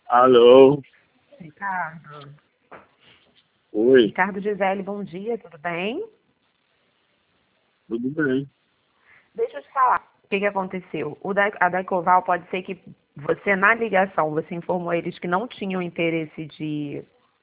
Alô? Ricardo. Oi, Ricardo Gisele, bom dia, tudo bem? tudo bem? Deixa eu te falar, o que aconteceu? A Daicoval pode ser que você, na ligação, você informou eles que não tinham interesse de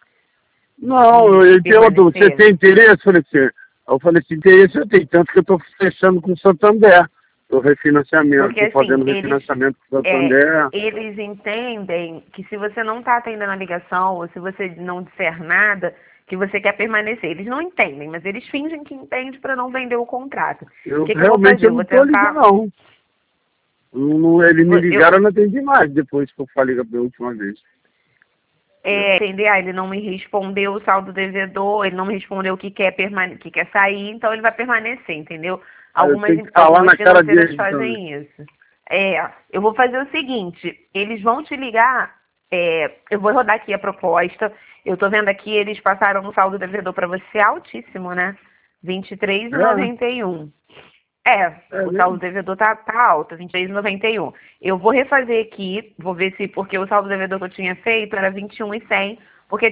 Não, de ele perguntou, você permanecer? tem interesse? Eu falei assim, interesse eu tenho, tanto que eu estou fechando com o Santander. Estou refinanciamento, Porque estou assim, fazendo refinanciamento com o Santander. eles entendem que se você não está atendendo a ligação, ou se você não disser nada, que você quer permanecer. Eles não entendem, mas eles fingem que entendem para não vender o contrato. O que eu vou Realmente fazer? eu Eu não vou estou ligando, tentar. não. Eles me Eu, ligaram, eu não atendi mais, depois que eu falei pela última vez. entender, ele não me respondeu o saldo devedor, ele não me respondeu que quer sair, então ele vai permanecer, entendeu? Aí eu tenho que falar Algumas na cara financeiras deles também. fazem isso. Eu vou fazer o seguinte, eles vão te ligar, eu vou rodar aqui a proposta, eu tô vendo aqui, eles passaram um saldo devedor para você altíssimo, né? É, 23,91. é O saldo mesmo? devedor tá alto, 23,91. Eu vou refazer aqui, vou ver se, porque o saldo devedor que eu tinha feito era 21,100, porque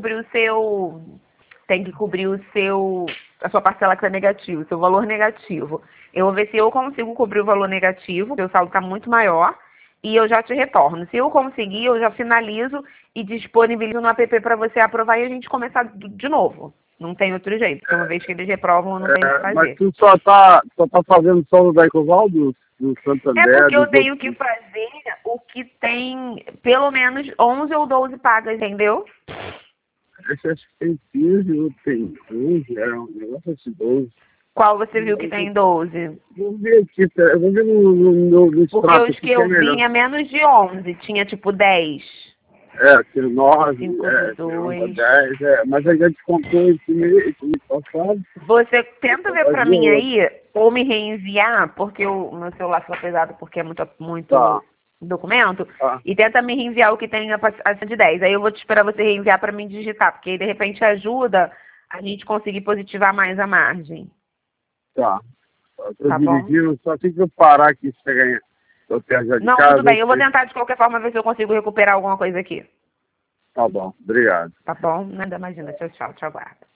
tem que cobrir a sua parcela que é negativa, o seu valor negativo. Eu vou ver se eu consigo cobrir o valor negativo, porque o saldo está muito maior, e eu já te retorno. Se eu conseguir, eu já finalizo e disponibilizo no app para você aprovar e a gente começar de novo. Não tem outro jeito, porque uma vez que eles reprovam, eu não tenho o que Mas fazer. tu só tá fazendo solo da Ecoval, do É Santander, porque eu dos tenho que outros. fazer o que tem pelo menos 11 ou 12 pagas, entendeu? Esse acho que tem 15, outro tem 12, é um negócio assim, 12. Qual você viu que tem 12? Vou ver aqui, eu vou ver no Porque extrato os aqui que que é eu melhor. vi é menos de 11, tinha tipo 10. Aquele 9, 5 do tem 11 a 2. 10, mas a gente contou esse mês passado, Você tenta então ver pra fazia mim outro. aí, ou me reenviar, porque o meu celular fica pesado porque é Tá, muito documento, tá. e tenta me reenviar o que tem acima de 10. Aí eu vou te esperar você reenviar pra mim digitar, porque aí de repente ajuda a gente conseguir positivar mais a margem. Tá. Eu tô Tá bom? dirigindo, só tem que eu parar aqui, chegar eu perto já de Não, tudo casa, bem. Eu vou você... tentar de qualquer forma ver se eu consigo recuperar alguma coisa aqui. Tá bom, obrigado. Tá bom? Nada, imagina. Tchau, tchau. Te aguardo.